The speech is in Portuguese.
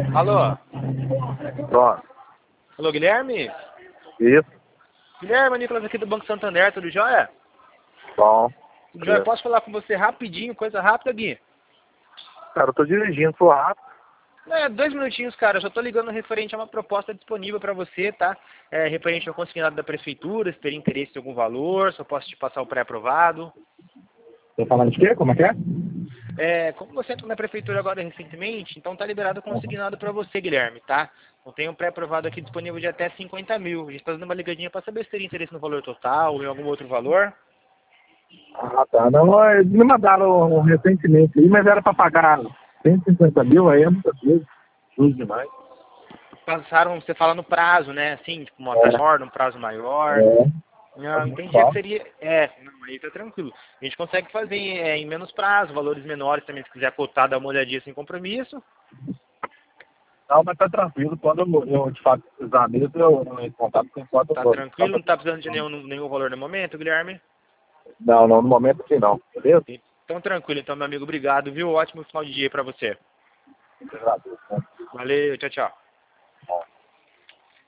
Alô? Pronto. Alô, Guilherme? Isso. Guilherme, Nicolas aqui do Banco Santander, tudo jóia? Bom. Tudo jóia? Posso falar com você rapidinho, coisa rápida, Gui? Cara, eu tô dirigindo, tô rápido. 2 minutinhos, cara, eu só tô ligando referente a uma proposta disponível para você, tá? Referente ao consignado da prefeitura, se teria interesse em algum valor, se eu posso te passar o pré-aprovado. Tô falando de quê? Como é que é? Como você entrou na prefeitura agora recentemente, então tá liberado o consignado para você, Guilherme, tá? Eu tenho um pré-aprovado aqui disponível de até 50 mil. A gente tá dando uma ligadinha para saber se teria interesse no valor total ou em algum outro valor. Ah, tá. Não, me mandaram recentemente aí, mas era pra pagar 150 mil, aí é muita coisa. Tudo demais. Passaram, você fala no prazo, né? Assim, tipo, uma taxa É, maior, num prazo maior. é. É Não, muito entendi que fácil. seria. Não, aí tá tranquilo. A gente consegue fazer em menos prazo, valores menores também, se quiser cotar, dar uma olhadinha sem compromisso. Não, mas tá tranquilo. Quando eu de fato precisar mesmo, eu entro em contato com quatro Tá horas. tranquilo, não tá precisando de nenhum valor no momento, Guilherme? Não, no momento sim não. Beleza? Então tranquilo, então, meu amigo, obrigado, viu? Ótimo final de dia aí pra você. Obrigado. Valeu, tchau, tchau.